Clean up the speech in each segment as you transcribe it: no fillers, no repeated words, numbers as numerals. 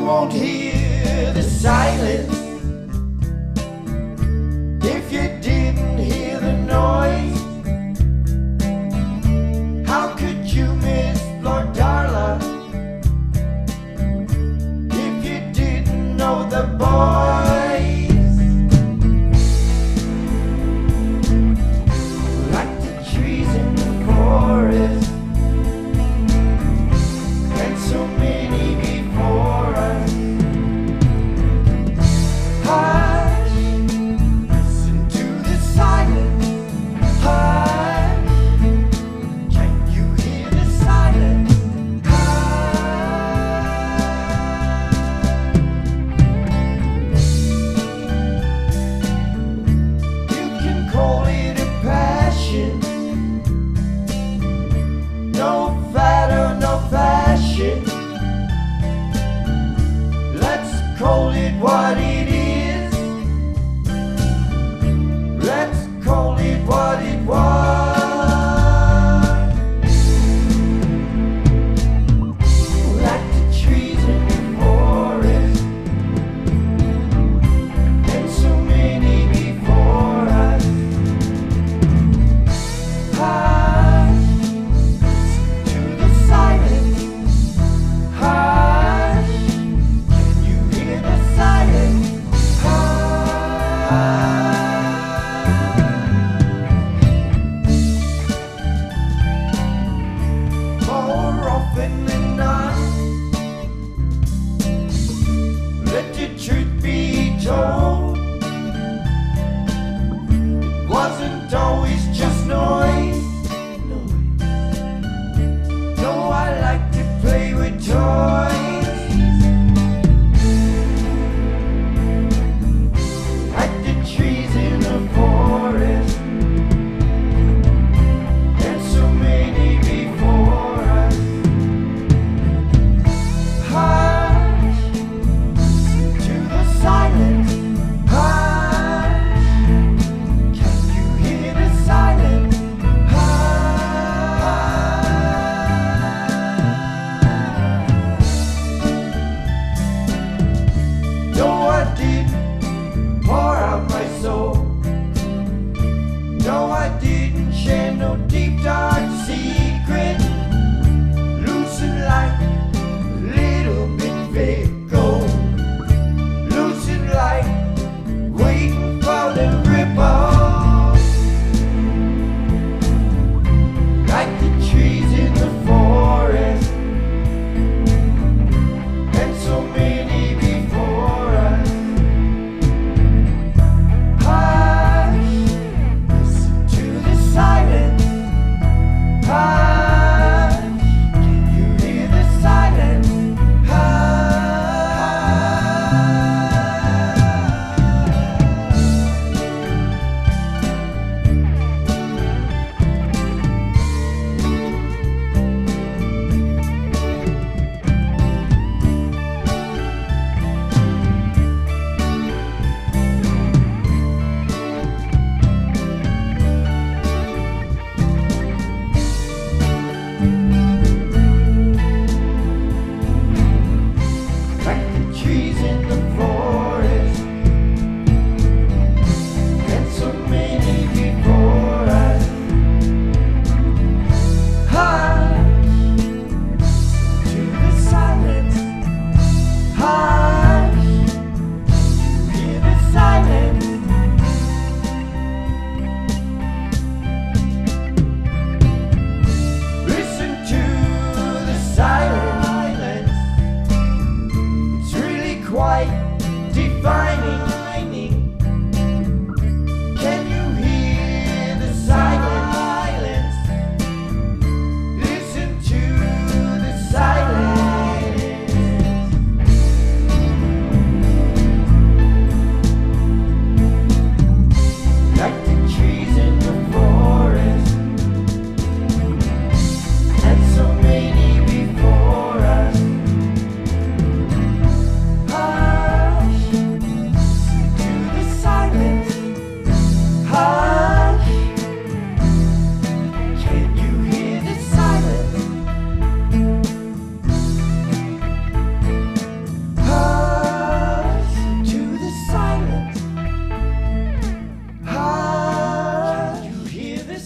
won't hear the silence if you didn't hear the noise. How could you miss Lord Darla if you didn't know the boys? Like the trees in the forest, and so many before us. Hush, listen to the silence. Hush, can you hear the silence? You can call it a passion, no fat or no fashion. Let's call it what it is. Let's call it what it was. Like the trees in the forest, and so many before us. Hush, to the silence. Hush, can you hear the silence?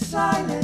silent.